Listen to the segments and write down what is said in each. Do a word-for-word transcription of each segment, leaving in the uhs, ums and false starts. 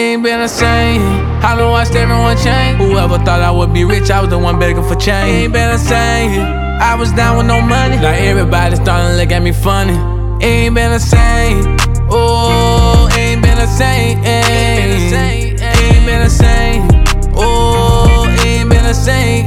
ain't been the same. I done watched everyone change. Whoever thought I would be rich, I was the one begging for change. Ain't been the same. I was down with no money. Now everybody starting to look at me funny. Ain't been the same. Oh, ain't been the same. Ain't been the same. Ain't been the same. Oh, ain't been the same.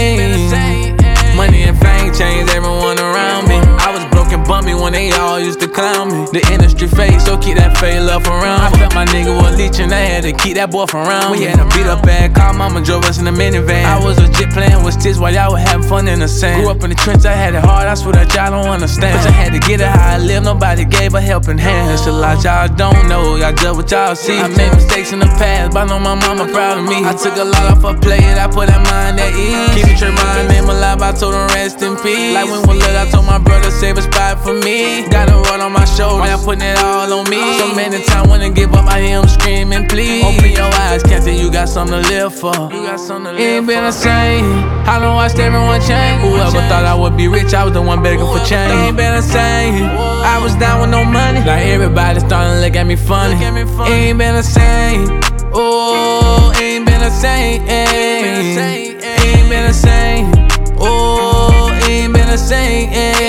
Money and fame changed everyone around me. I was broke and bummy when they all used to clown me. The industry fade, so keep that fade love around. I felt my nigga was leeching, I had to keep that boy from around. We had a beat up bad car, mama drove us in a minivan. I was legit playing with sticks while y'all were having fun in the sand. Grew up in the trench, I had it hard, I swear that y'all don't understand. But I had to get it how I live, nobody gave a helping hand. There's a lot y'all don't know, y'all judge what y'all see. I made mistakes in the past, but I know my mama proud of me. I took a lot off her plate, I put that mind at ease. Keep it true, my name alive, I told her rest in peace. Like when we lived, I told my brother save a spot for me. Got a run on my shoulders, I'm putting it all on me. So many times when I give up, I hear him screaming, please. Open your eyes, can't say you got something to live for. You got something to live Ain't been the same. I done watched everyone change. Whoever thought I would be rich, I was the one begging for change. Ain't been the same. I was down with no money. Now everybody starting to look at me funny. Ain't been the same. Oh, ain't been the same. Ain't been the same. Oh, ain't been the same.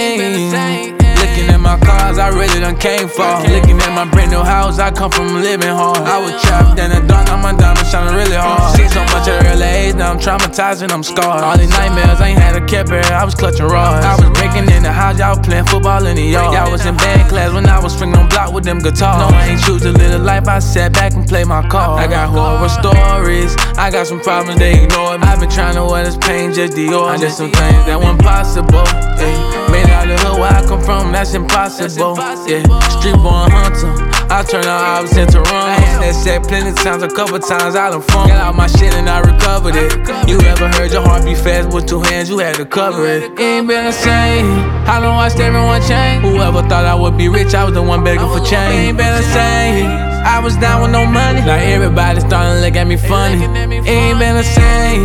Looking at my cars, I really done came far. Looking at my brand new house, I come from living hard. I was trapped in the dark, now my diamonds shining really hard. Seen so much at early age, now I'm traumatized and I'm scarred. All these nightmares, I ain't had a care bear, I was clutching rods. I was breaking in the house, y'all playing football in the yard. Y'all was in band class when I was swinging on block with them guitars. No, I ain't choose to live a life, I sat back and played my cards. I got horror stories, I got some problems, they ignore me. I've been trying to wear this pain, just Dior. I did some things that weren't possible, yeah. Made out the hood where I come from, that's impossible, yeah. Street born hunter, I turn the opps into run. I had that set plenty times, a couple times I done fun. Got out my shit and I recovered it. You ever heard your heart beat fast with two hands, you had to cover it. Ain't been the same. I done watched everyone change. Whoever thought I would be rich, I was the one begging for change. Ain't been the same. I was down with no money. Now everybody starting to look at me funny. Ain't been the same.